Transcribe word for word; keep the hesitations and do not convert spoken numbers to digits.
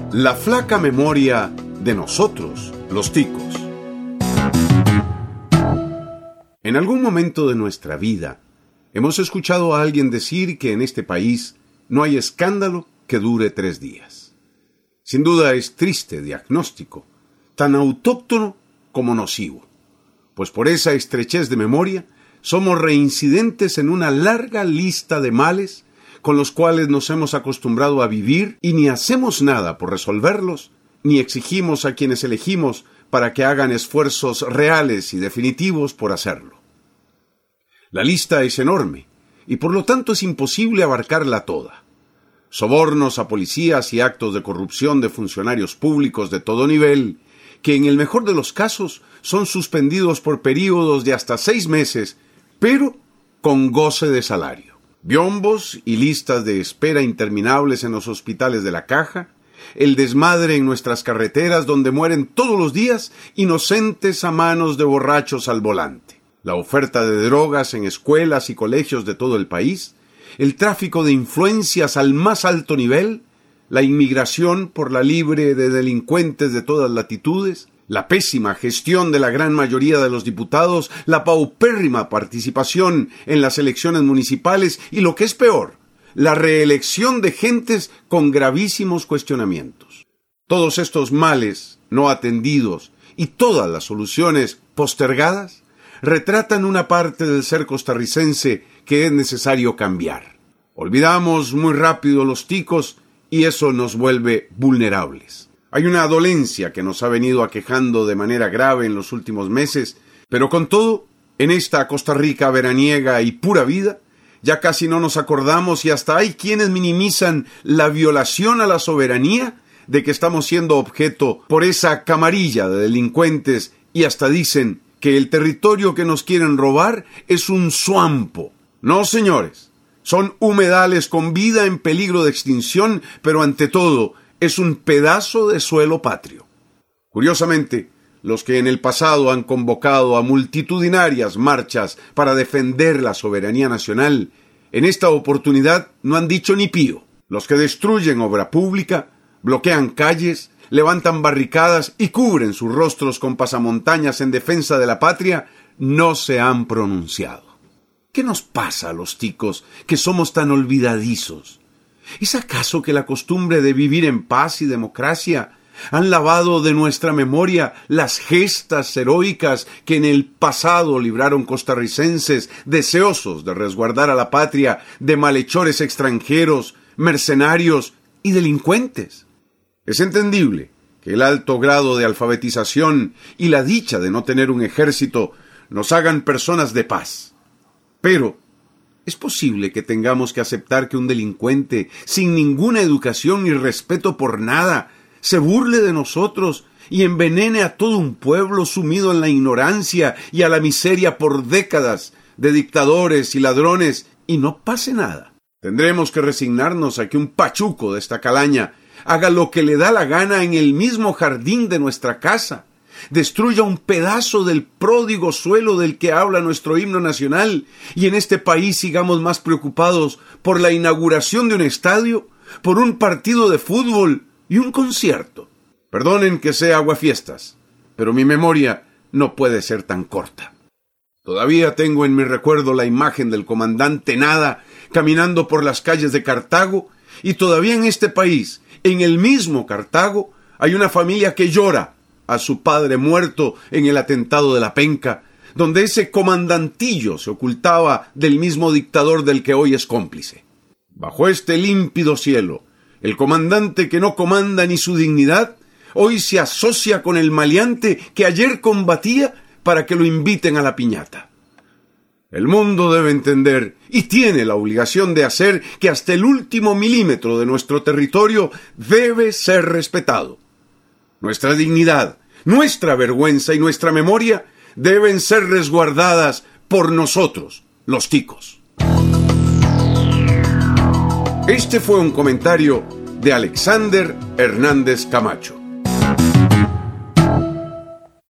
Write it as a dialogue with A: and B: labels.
A: La flaca memoria de nosotros, los ticos. En algún momento de nuestra vida, hemos escuchado a alguien decir que en este país no hay escándalo que dure tres días. Sin duda es triste diagnóstico, tan autóctono como nocivo, pues por esa estrechez de memoria somos reincidentes en una larga lista de males con los cuales nos hemos acostumbrado a vivir y ni hacemos nada por resolverlos, ni exigimos a quienes elegimos para que hagan esfuerzos reales y definitivos por hacerlo. La lista es enorme y por lo tanto es imposible abarcarla toda. Sobornos a policías y actos de corrupción de funcionarios públicos de todo nivel, que en el mejor de los casos son suspendidos por períodos de hasta seis meses, pero con goce de salario. Biombos y listas de espera interminables en los hospitales de la Caja, el desmadre en nuestras carreteras donde mueren todos los días inocentes a manos de borrachos al volante, la oferta de drogas en escuelas y colegios de todo el país, el tráfico de influencias al más alto nivel, la inmigración por la libre de delincuentes de todas latitudes, la pésima gestión de la gran mayoría de los diputados, la paupérrima participación en las elecciones municipales y, lo que es peor, la reelección de gentes con gravísimos cuestionamientos. Todos estos males no atendidos y todas las soluciones postergadas retratan una parte del ser costarricense que es necesario cambiar. Olvidamos muy rápido los ticos y eso nos vuelve vulnerables. Hay una dolencia que nos ha venido aquejando de manera grave en los últimos meses, pero con todo, en esta Costa Rica veraniega y pura vida, ya casi no nos acordamos y hasta hay quienes minimizan la violación a la soberanía de que estamos siendo objeto por esa camarilla de delincuentes y hasta dicen que el territorio que nos quieren robar es un suampo. No, señores, son humedales con vida en peligro de extinción, pero ante todo, es un pedazo de suelo patrio. Curiosamente, los que en el pasado han convocado a multitudinarias marchas para defender la soberanía nacional, en esta oportunidad no han dicho ni pío. Los que destruyen obra pública, bloquean calles, levantan barricadas y cubren sus rostros con pasamontañas en defensa de la patria, no se han pronunciado. ¿Qué nos pasa a los ticos que somos tan olvidadizos? ¿Es acaso que la costumbre de vivir en paz y democracia han lavado de nuestra memoria las gestas heroicas que en el pasado libraron costarricenses deseosos de resguardar a la patria de malhechores extranjeros, mercenarios y delincuentes? Es entendible que el alto grado de alfabetización y la dicha de no tener un ejército nos hagan personas de paz. Pero ¿es posible que tengamos que aceptar que un delincuente, sin ninguna educación ni respeto por nada, se burle de nosotros y envenene a todo un pueblo sumido en la ignorancia y a la miseria por décadas de dictadores y ladrones y no pase nada? Tendremos que resignarnos a que un pachuco de esta calaña haga lo que le da la gana en el mismo jardín de nuestra casa, destruya un pedazo del pródigo suelo del que habla nuestro himno nacional y en este país sigamos más preocupados por la inauguración de un estadio, por un partido de fútbol y un concierto. Perdonen que sea aguafiestas, pero mi memoria no puede ser tan corta. Todavía tengo en mi recuerdo la imagen del comandante Nada caminando por las calles de Cartago y todavía en este país, en el mismo Cartago, hay una familia que llora a su padre muerto en el atentado de la Penca, donde ese comandantillo se ocultaba del mismo dictador del que hoy es cómplice. Bajo este límpido cielo, el comandante que no comanda ni su dignidad, hoy se asocia con el maleante que ayer combatía para que lo inviten a la piñata. El mundo debe entender, y tiene la obligación de hacer, que hasta el último milímetro de nuestro territorio debe ser respetado. Nuestra dignidad, nuestra vergüenza y nuestra memoria deben ser resguardadas por nosotros, los ticos. Este fue un comentario de Alexander Hernández Camacho.